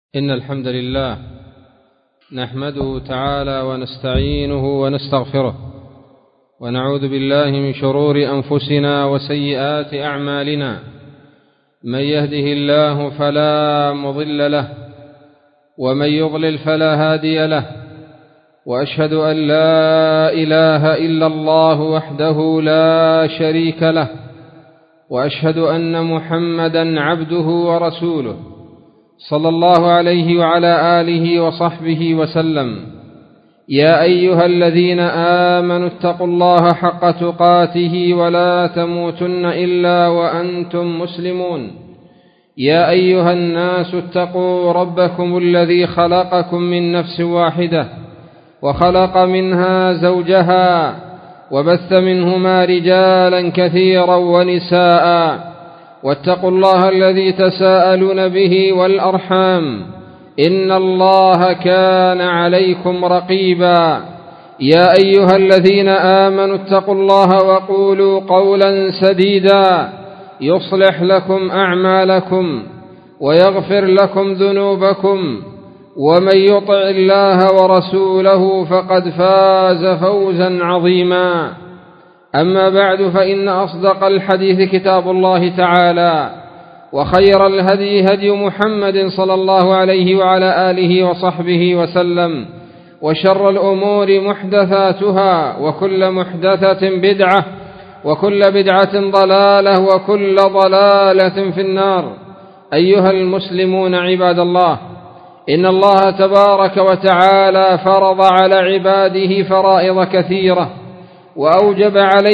إن الحمد لله نحمده تعالى ونستعينه ونستغفره ونعوذ بالله من شرور أنفسنا وسيئات أعمالنا. من يهده الله فلا مضل له ومن يضلل فلا هادي له، وأشهد أن لا إله إلا الله وحده لا شريك له، وأشهد أن محمدا عبده ورسوله صلى الله عليه وعلى آله وصحبه وسلم. يا أيها الذين آمنوا اتقوا الله حق تقاته ولا تموتن إلا وأنتم مسلمون. يا أيها الناس اتقوا ربكم الذي خلقكم من نفس واحدة وخلق منها زوجها وبث منهما رجالا كثيرا ونساء، واتقوا الله الذي تساءلون به والأرحام إن الله كان عليكم رقيبا. يا أيها الذين آمنوا اتقوا الله وقولوا قولا سديدا يصلح لكم أعمالكم ويغفر لكم ذنوبكم، ومن يطع الله ورسوله فقد فاز فوزا عظيما. أما بعد، فإن أصدق الحديث كتاب الله تعالى، وخير الهدي هدي محمد صلى الله عليه وعلى آله وصحبه وسلم، وشر الأمور محدثاتها، وكل محدثة بدعة، وكل بدعة ضلالة، وكل ضلالة في النار. أيها المسلمون عباد الله، إن الله تبارك وتعالى فرض على عباده فرائض كثيرة، وأوجب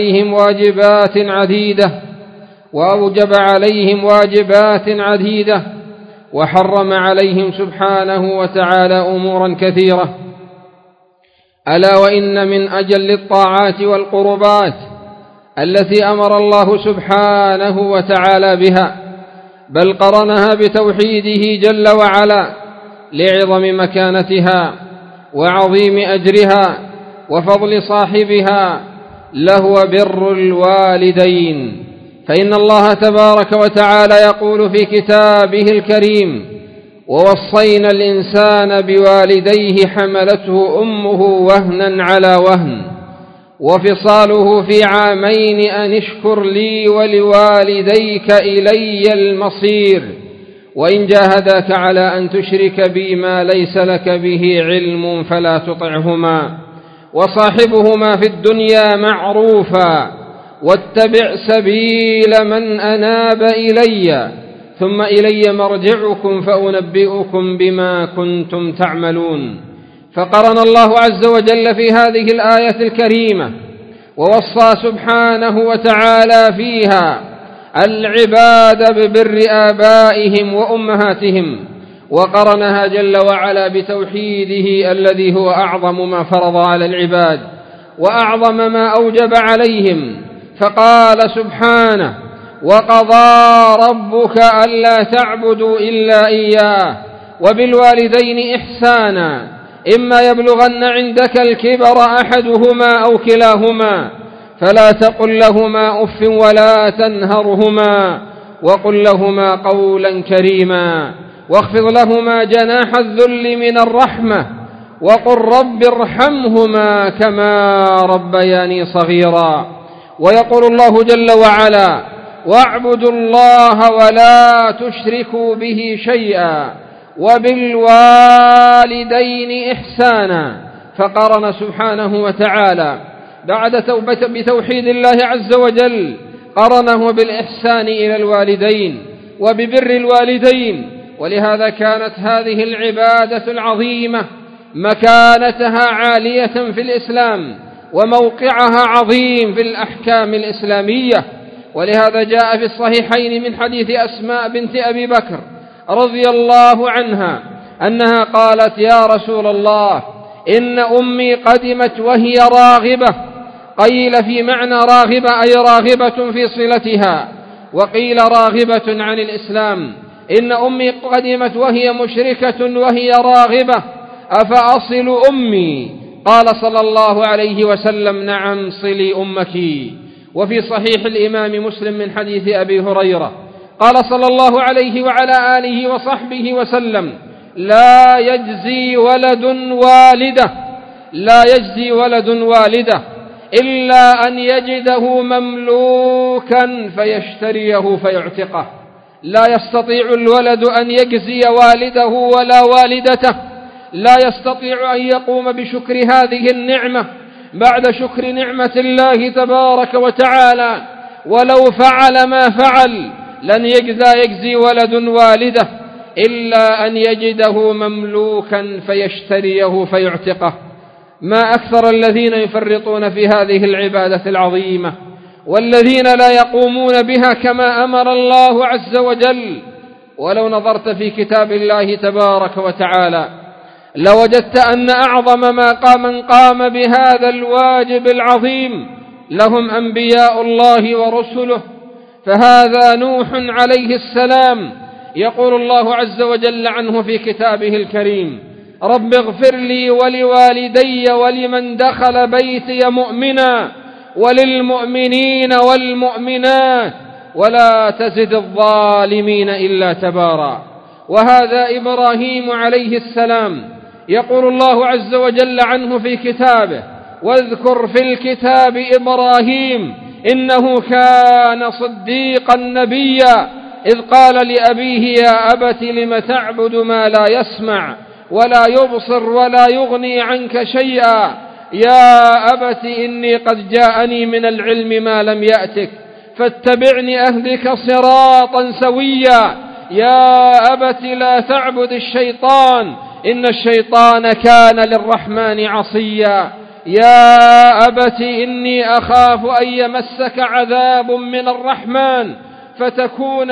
عليهم واجبات عديدة، وحرم عليهم سبحانه وتعالى أمورا كثيرة. ألا وإن من أجل الطاعات والقربات التي أمر الله سبحانه وتعالى بها، بل قرنها بتوحيده جل وعلا لعظم مكانتها وعظيم أجرها وفضل صاحبها، لهو بر الوالدين. فإن الله تبارك وتعالى يقول في كتابه الكريم: ووصينا الإنسان بوالديه حملته أمه وهنا على وهن وفصاله في عامين أن اشكر لي ولوالديك إلي المصير، وإن جاهداك على أن تشرك بي ما ليس لك به علم فلا تطعهما، وصاحبهما في الدنيا معروفا، واتبع سبيل من أناب إلي ثم إلي مرجعكم فأنبئكم بما كنتم تعملون. فقرن الله عز وجل في هذه الآية الكريمة ووصى سبحانه وتعالى فيها العباد ببر آبائهم وأمهاتهم، وقرنها جل وعلا بتوحيده الذي هو أعظم ما فرض على العباد وأعظم ما أوجب عليهم. فقال سبحانه: وقضى ربك ألا تعبدوا إلا إياه وبالوالدين إحسانا إما يبلغن عندك الكبر أحدهما أو كلاهما فلا تقل لهما أف ولا تنهرهما وقل لهما قولا كريما واخفض لهما جناح الذل من الرحمة وقل رب ارحمهما كما ربياني صغيرا. ويقول الله جل وعلا: واعبدوا الله ولا تشركوا به شيئا وبالوالدين إحسانا. فقرن سبحانه وتعالى بعد بتوحيد الله عز وجل قرنه بالإحسان إلى الوالدين وببر الوالدين. ولهذا كانت هذه العبادة العظيمة مكانتها عالية في الإسلام وموقعها عظيم في الأحكام الإسلامية. ولهذا جاء في الصحيحين من حديث أسماء بنت أبي بكر رضي الله عنها أنها قالت: يا رسول الله، إن أمي قدمت وهي راغبة. قيل في معنى راغبة أي راغبة في صلتها، وقيل راغبة عن الإسلام. إن أمي قدمت وهي مشركة وهي راغبة، أفأصل أمي؟ قال صلى الله عليه وسلم: نعم، صلي أمك. وفي صحيح الإمام مسلم من حديث أبي هريرة قال صلى الله عليه وعلى آله وصحبه وسلم: لا يجزي ولد والده إلا أن يجده مملوكا فيشتريه فيعتقه. لا يستطيع الولد أن يجزي والده ولا والدته، لا يستطيع أن يقوم بشكر هذه النعمة بعد شكر نعمة الله تبارك وتعالى. ولو فعل ما فعل لن يجزي ولد والده إلا أن يجده مملوكا فيشتريه فيعتقه. ما أكثر الذين يفرطون في هذه العبادة العظيمة، والذين لا يقومون بها كما أمر الله عز وجل. ولو نظرت في كتاب الله تبارك وتعالى لوجدت أن أعظم من قام بهذا الواجب العظيم لهم أنبياء الله ورسله. فهذا نوح عليه السلام يقول الله عز وجل عنه في كتابه الكريم: رب اغفر لي ولوالدي ولمن دخل بيتي مؤمنا وللمؤمنين والمؤمنات ولا تزد الظالمين إلا تبارا. وهذا إبراهيم عليه السلام يقول الله عز وجل عنه في كتابه: واذكر في الكتاب إبراهيم إنه كان صديقا نبيا إذ قال لأبيه يا أبت لم تعبد ما لا يسمع ولا يبصر ولا يغني عنك شيئا يا أبت إني قد جاءني من العلم ما لم يأتك فاتبعني أهدك صراطا سويا يا أبت لا تعبد الشيطان إن الشيطان كان للرحمن عصيا يا أبت إني أخاف أن يمسك عذاب من الرحمن فتكون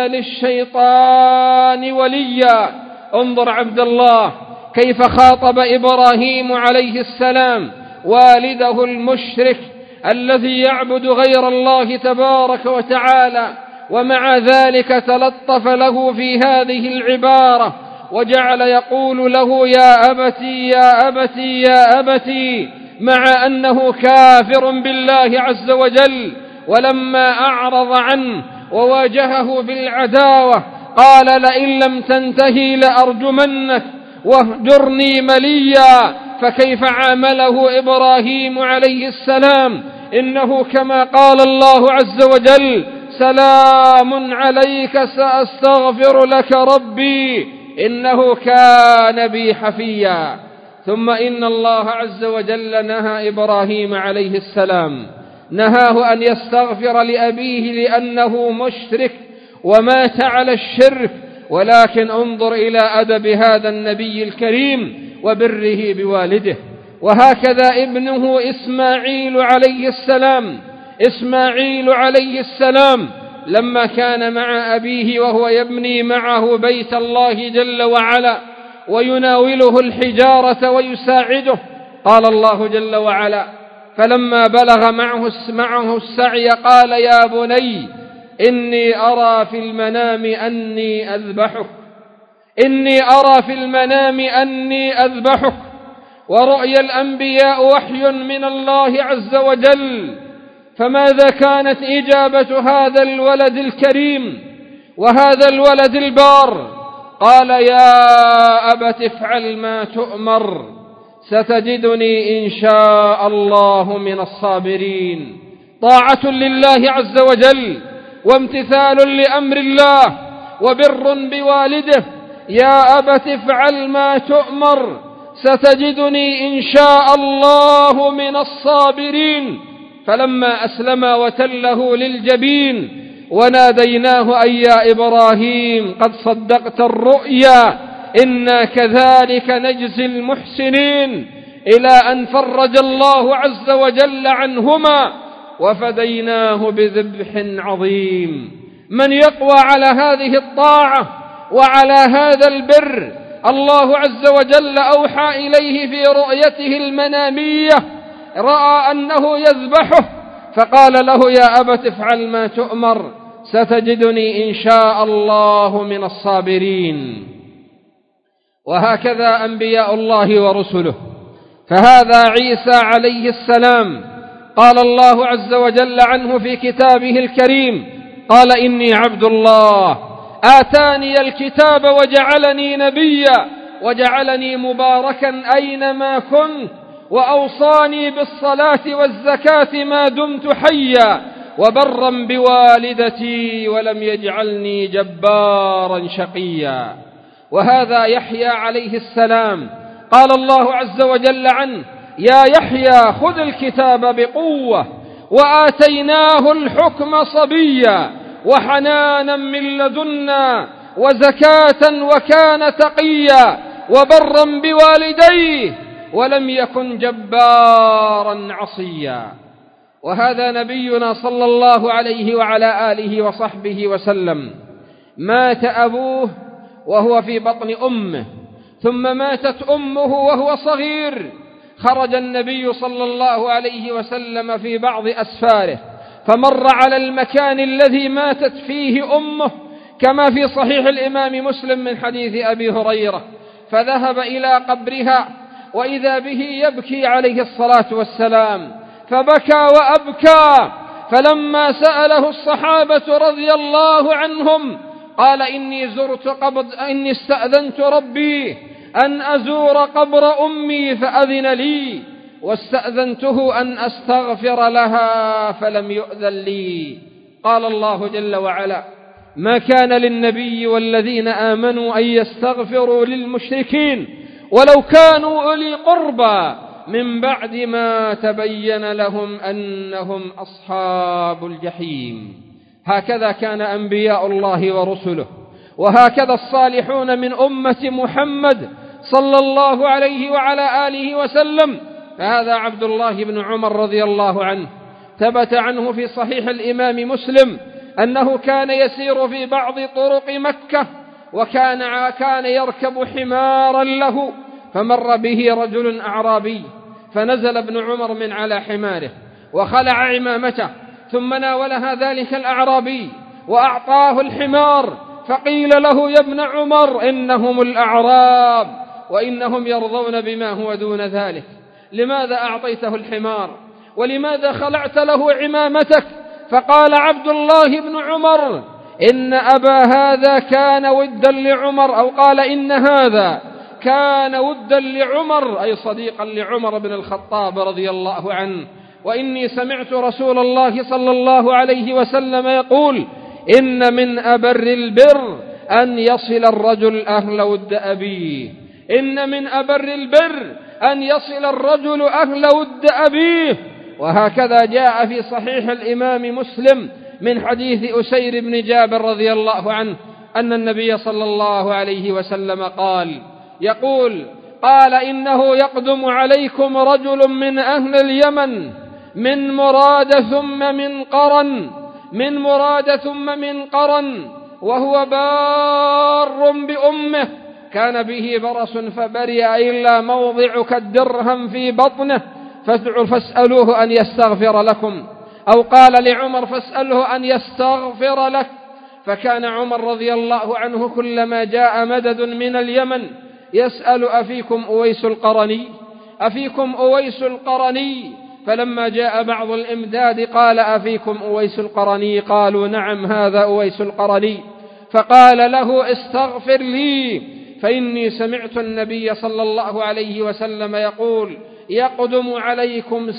للشيطان وليا. انظر عبد الله كيف خاطب إبراهيم عليه السلام والده المشرك الذي يعبد غير الله تبارك وتعالى، ومع ذلك تلطف له في هذه العبارة وجعل يقول له يا أبتي يا أبتي يا أبتي، مع أنه كافر بالله عز وجل. ولما أعرض عنه وواجهه بالعداوة قال لئن لم تنتهي لأرجمنك واهجرني مليا. فكيف عامله إبراهيم عليه السلام؟ إنه كما قال الله عز وجل: سلام عليك سأستغفر لك ربي إنه كان بي حفيا. ثم إن الله عز وجل نهى إبراهيم عليه السلام، نهاه أن يستغفر لأبيه لأنه مشرك ومات على الشرك. ولكن انظر إلى أدب هذا النبي الكريم وبره بوالده. وهكذا ابنه إسماعيل عليه السلام لما كان مع أبيه وهو يبني معه بيت الله جل وعلا ويناوله الحجارة ويساعده، قال الله جل وعلا: فلما بلغ معه السعي قال يا بني إني أرى في المنام أني أذبحك. ورؤيا الأنبياء وحي من الله عز وجل. فماذا كانت إجابة هذا الولد الكريم وهذا الولد البار؟ قال يا أبت افعل ما تؤمر ستجدني إن شاء الله من الصابرين. طاعة لله عز وجل وامتثال لأمر الله وبر بوالده. يا أبت افعل ما تؤمر ستجدني إن شاء الله من الصابرين. فلما أسلم وتله للجبين وناديناه أي يا إبراهيم قد صدقت الرؤيا إنا كذلك نجزي المحسنين، إلى أن فرج الله عز وجل عنهما وفديناه بذبح عظيم. من يقوى على هذه الطاعة وعلى هذا البر؟ الله عز وجل أوحى إليه في رؤيته المنامية، رأى أنه يذبحه فقال له يا أبت افعل ما تؤمر ستجدني إن شاء الله من الصابرين. وهكذا أنبياء الله ورسله. فهذا عيسى عليه السلام قال الله عز وجل عنه في كتابه الكريم: قال إني عبد الله آتاني الكتاب وجعلني نبيا وجعلني مباركا أينما كنت وأوصاني بالصلاة والزكاة ما دمت حيا وبرا بوالدتي ولم يجعلني جبارا شقيا. وهذا يحيى عليه السلام قال الله عز وجل عنه: يا يحيى خذ الكتاب بقوة وآتيناه الحكم صبيا وحنانا من لدنا وزكاة وكان تقيا وبرا بوالديه ولم يكن جبارا عصيا. وهذا نبينا صلى الله عليه وعلى آله وصحبه وسلم مات أبوه وهو في بطن أمه، ثم ماتت أمه وهو صغير. خرج النبي صلى الله عليه وسلم في بعض أسفاره فمر على المكان الذي ماتت فيه أمه، كما في صحيح الإمام مسلم من حديث أبي هريرة، فذهب إلى قبرها وإذا به يبكي عليه الصلاة والسلام، فبكى وأبكى. فلما سأله الصحابة رضي الله عنهم قال: إني استأذنت ربي أن أزور قبر أمي فأذن لي، واستأذنته أن أستغفر لها فلم يؤذن لي. قال الله جل وعلا: ما كان للنبي والذين آمنوا أن يستغفروا للمشركين ولو كانوا أولي قربى من بعد ما تبين لهم أنهم أصحاب الجحيم. هكذا كان أنبياء الله ورسله، وهكذا الصالحون من أمة محمد صلى الله عليه وعلى آله وسلم. فهذا عبد الله بن عمر رضي الله عنه ثبت عنه في صحيح الإمام مسلم أنه كان يسير في بعض طرق مكة، وكان يركب حمارا له، فمر به رجل أعرابي، فنزل ابن عمر من على حماره وخلع عمامته، ثم ناولها ذلك الأعرابي وأعطاه الحمار، فقيل له: يا ابن عمر إنهم الأعراب وإنهم يرضون بما هو دون ذلك، لماذا أعطيته الحمار ولماذا خلعت له عمامتك؟ فقال عبد الله بن عمر: إن أبا هذا كان ودا لعمر، أو قال إن هذا كان ودا لعمر، أي صديقا لعمر بن الخطاب رضي الله عنه، وإني سمعت رسول الله صلى الله عليه وسلم يقول: إن من أبر البر أن يصل الرجل أهل ود أبيه، إن من أبر البر أن يصل الرجل أهل ود أبيه. وهكذا جاء في صحيح الإمام مسلم من حديث أسير بن جابر رضي الله عنه أن النبي صلى الله عليه وسلم قال: إنه يقدم عليكم رجل من أهل اليمن من مراد ثم من قرن وهو بار بأمه، كان به برص فبرئ إلا موضع كالدرهم في بطنه، فاسألوه أن يستغفر لكم، أو قال لعمر: فاسأله أن يستغفر لك. فكان عمر رضي الله عنه كلما جاء مدد من اليمن يسأل: أفيكم أويس القرني؟ فلما جاء بعض الإمداد قال: أفيكم أويس القرني؟ قالوا: نعم، هذا أويس القرني. فقال له: استغفر لي، فإني سمعت النبي صلى الله عليه وسلم يقول: يقدم عليكم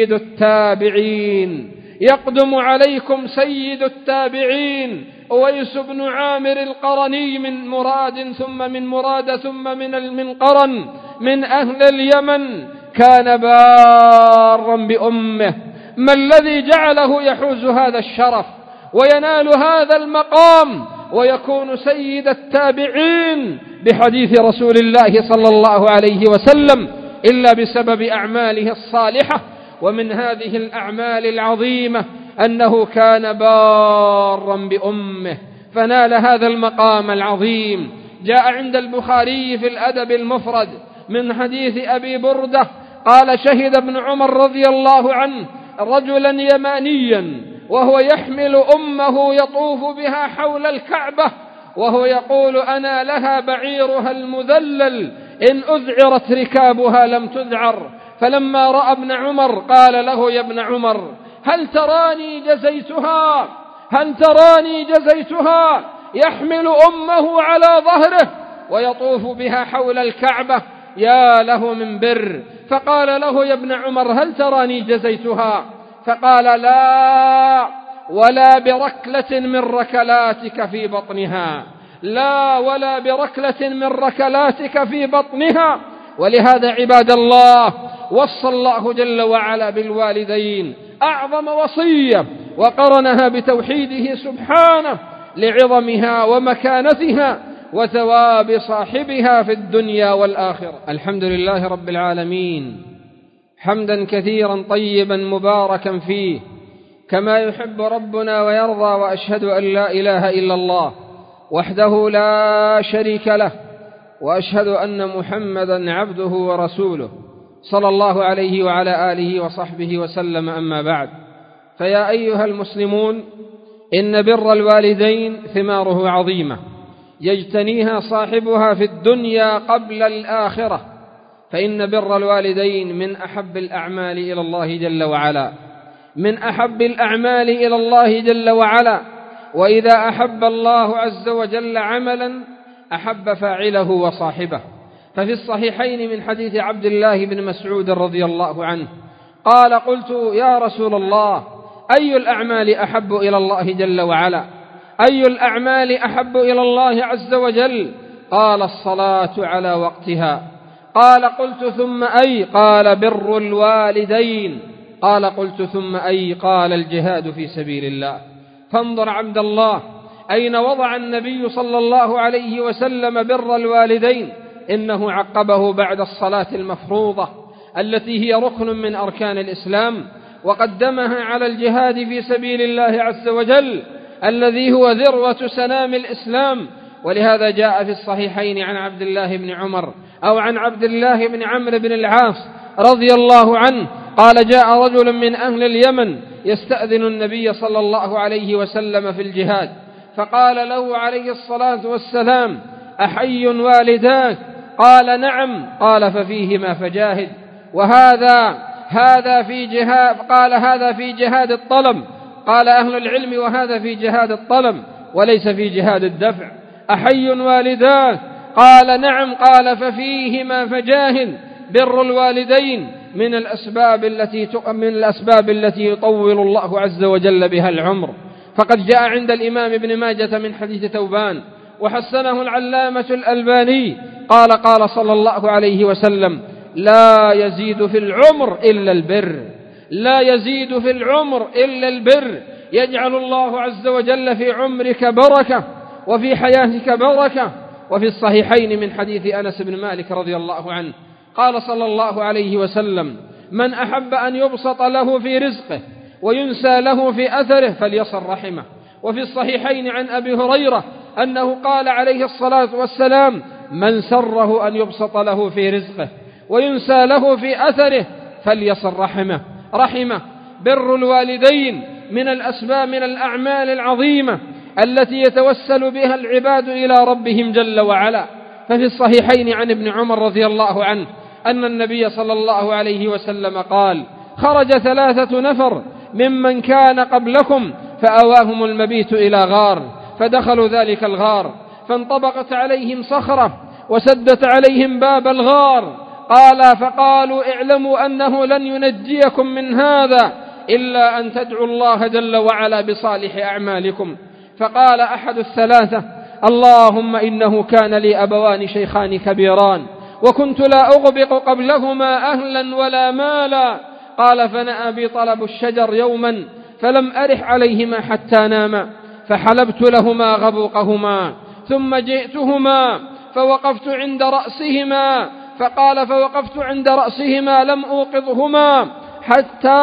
سيد التابعين أويس بن عامر القرني من مراد ثم من قرن من أهل اليمن، كان بارا بأمه. ما الذي جعله يحوز هذا الشرف وينال هذا المقام ويكون سيد التابعين بحديث رسول الله صلى الله عليه وسلم إلا بسبب أعماله الصالحة؟ ومن هذه الأعمال العظيمة أنه كان بارا بأمه فنال هذا المقام العظيم. جاء عند البخاري في الأدب المفرد من حديث أبي بردة قال: شهد ابن عمر رضي الله عنه رجلا يمانيا وهو يحمل أمه يطوف بها حول الكعبة، وهو يقول: أنا لها بعيرها المذلل، إن أذعرت ركابها لم تذعر. فلما رأى ابن عمر قال له: يا ابن عمر، هل تراني جزيتها يحمل أمه على ظهره ويطوف بها حول الكعبة، يا له من بر. فقال له: يا ابن عمر، هل تراني جزيتها؟ فقال: لا، ولا بركلة من ركلاتك في بطنها، لا ولا بركلة من ركلاتك في بطنها. ولهذا عباد الله وصى الله جل وعلا بالوالدين أعظم وصية، وقرنها بتوحيده سبحانه لعظمها ومكانتها وثواب صاحبها في الدنيا والآخرة. الحمد لله رب العالمين، حمدا كثيرا طيبا مباركا فيه كما يحب ربنا ويرضى، وأشهد أن لا إله إلا الله وحده لا شريك له، وأشهد أن محمدا عبده ورسوله صلى الله عليه وعلى آله وصحبه وسلم. أما بعد، فيا أيها المسلمون، إن بر الوالدين ثماره عظيمة يجتنيها صاحبها في الدنيا قبل الآخرة، فإن بر الوالدين من أحب الأعمال إلى الله جل وعلا، من أحب الأعمال إلى الله جل وعلا. وإذا أحب الله عز وجل عملا أحب فاعله وصاحبه. ففي الصحيحين من حديث عبد الله بن مسعود رضي الله عنه قال: قلت: يا رسول الله، أي الأعمال أحب إلى الله جل وعلا؟ أي الأعمال أحب إلى الله عز وجل؟ قال: الصلاة على وقتها. قال: قلت: ثم أي؟ قال: بر الوالدين. قال: قلت: ثم أي؟ قال: الجهاد في سبيل الله. فانظر عبد الله أين وضع النبي صلى الله عليه وسلم بر الوالدين. إنه عقبه بعد الصلاة المفروضة التي هي ركن من أركان الإسلام، وقدمها على الجهاد في سبيل الله عز وجل الذي هو ذروة سنام الإسلام. ولهذا جاء في الصحيحين عن عبد الله بن عمر أو عن عبد الله بن عمرو بن العاص رضي الله عنه قال: جاء رجل من أهل اليمن يستأذن النبي صلى الله عليه وسلم في الجهاد، فقال له عليه الصلاة والسلام: أحي والداك؟ قال: نعم. قال: ففيهما فجاهد. هذا في جهاد. قال: هذا في جهاد الطلب. قال أهل العلم: وهذا في جهاد الطلب وليس في جهاد الدفع. أحي والداك؟ قال: نعم. قال: ففيهما فجاهد. بر الوالدين من الأسباب التي يطول الله عز وجل بها العمر. فقد جاء عند الإمام ابن ماجة من حديث ثوبان وحسنه العلامة الألباني قال: قال صلى الله عليه وسلم: لا يزيد في العمر إلا البر، لا يزيد في العمر إلا البر. يجعل الله عز وجل في عمرك بركة وفي حياتك بركة. وفي الصحيحين من حديث أنس بن مالك رضي الله عنه قال صلى الله عليه وسلم: من أحب أن يبسط له في رزقه وينسى له في أثره فليصل رحمه. وفي الصحيحين عن أبي هريرة أنه قال عليه الصلاة والسلام: من سره أن يبسط له في رزقه وينسى له في أثره فليصل رحمه. بر الوالدين من الأسباب، من الأعمال العظيمة التي يتوسل بها العباد إلى ربهم جل وعلا. ففي الصحيحين عن ابن عمر رضي الله عنه أن النبي صلى الله عليه وسلم قال: خرج 3 نفر ممن كان قبلكم فأواهم المبيت إلى غار، فدخلوا ذلك الغار فانطبقت عليهم صخرة وسدت عليهم باب الغار. فقالوا: اعلموا أنه لن ينجيكم من هذا إلا أن تدعوا الله جل وعلا بصالح أعمالكم. فقال أحد الثلاثة: اللهم إنه كان لي أبوان شيخان كبيران وكنت لا أغبق قبلهما أهلا ولا مالا. قال: فنأى بي طلب الشجر يوما فلم أرح عليهما حتى ناما، فحلبت لهما غبوقهما ثم جئتهما فوقفت عند رأسهما. فقال: فوقفت عند رأسهما لم أوقظهما حتى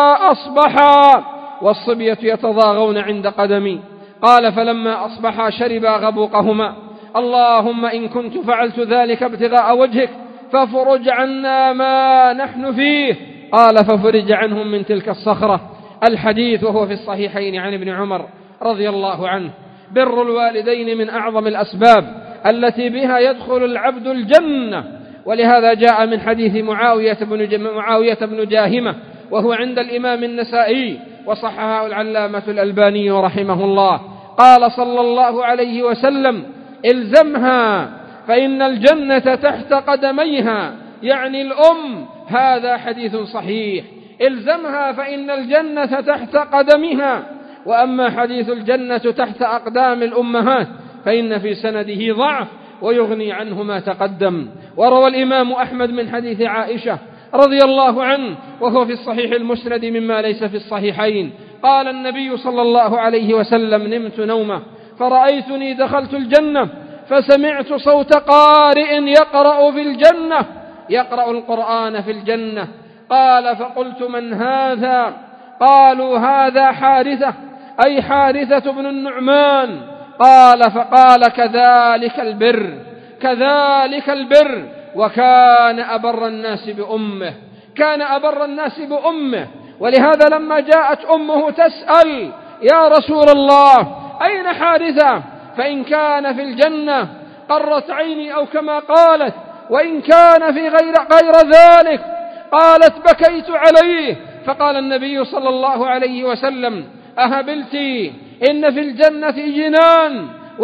أصبحا والصبية يتضاغون عند قدمي. قال: فلما أصبحا شربا غبوقهما. اللهم إن كنت فعلت ذلك ابتغاء وجهك فافرج عنا ما نحن فيه. قال: ففرج عنهم من تلك الصخرة. الحديث وهو في الصحيحين عن ابن عمر رضي الله عنه. بر الوالدين من أعظم الأسباب التي بها يدخل العبد الجنة. ولهذا جاء من حديث معاوية بن جاهمة وهو عند الإمام النسائي وصححه العلامة الألباني رحمه الله. قال صلى الله عليه وسلم: الزمها فإن الجنة تحت قدميها، يعني الأم. هذا حديث صحيح، الزمها فإن الجنة تحت قدمها. وأما حديث الجنة تحت أقدام الأمهات فإن في سنده ضعف ويغني عنه ما تقدم. وروى الإمام أحمد من حديث عائشة رضي الله عنه وهو في الصحيح المسند مما ليس في الصحيحين، قال النبي صلى الله عليه وسلم: نمت نومة فرأيتني دخلت الجنة فسمعت صوت قارئ يقرأ في الجنة، يقرأ القرآن في الجنة. قال: فقلت: من هذا؟ قالوا: هذا حارثة، أي حارثة بن النعمان. فقال: كذلك البر، كذلك البر. وكان أبر الناس بأمه، كان أبر الناس بأمه. ولهذا لما جاءت أمه تسأل: يا رسول الله أين حارثة؟ فإن كان في الجنة قرت عيني، أو كما قالت، وإن كان في غير ذلك قالت بكيت عليه. فقال النبي صلى الله عليه وسلم: أهبلتي؟ إن في الجنة جنان،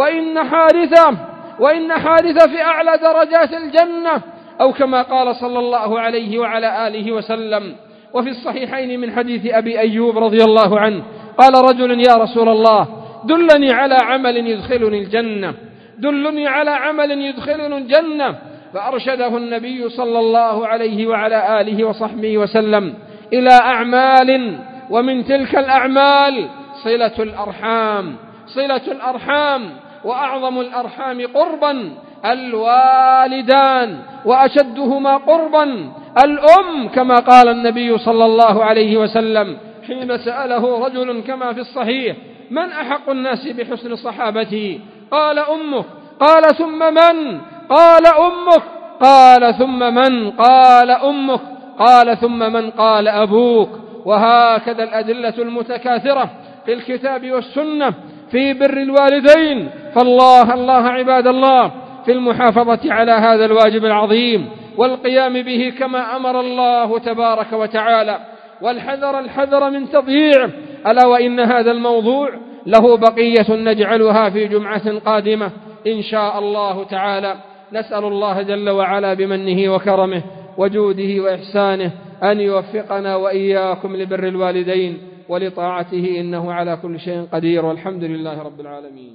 وإن حارثة في أعلى درجات الجنة، أو كما قال صلى الله عليه وعلى آله وسلم. وفي الصحيحين من حديث أبي أيوب رضي الله عنه قال رجل: يا رسول الله دلني على عمل يدخلني الجنة، دلني على عمل يدخلني الجنة. فأرشده النبي صلى الله عليه وعلى آله وصحبه وسلم إلى أعمال، ومن تلك الأعمال صلة الأرحام، صلة الأرحام. وأعظم الأرحام قربا الوالدان، وأشدهما قربا الأم، كما قال النبي صلى الله عليه وسلم حين سأله رجل كما في الصحيح: من أحق الناس بحسن صحابتي؟ قال: أمك. قال: ثم من؟ قال: أمك. قال: ثم من؟ قال: أمك. قال: ثم من؟ قال: أبوك. وهكذا الأدلة المتكاثرة في الكتاب والسنة في بر الوالدين. فالله عباد الله في المحافظة على هذا الواجب العظيم والقيام به كما أمر الله تبارك وتعالى، والحذر من تضييعه. ألا وإن هذا الموضوع له بقية نجعلها في جمعة قادمة إن شاء الله تعالى. نسأل الله جل وعلا بمنه وكرمه وجوده وإحسانه أن يوفقنا وإياكم لبر الوالدين ولطاعته، إنه على كل شيء قدير، والحمد لله رب العالمين.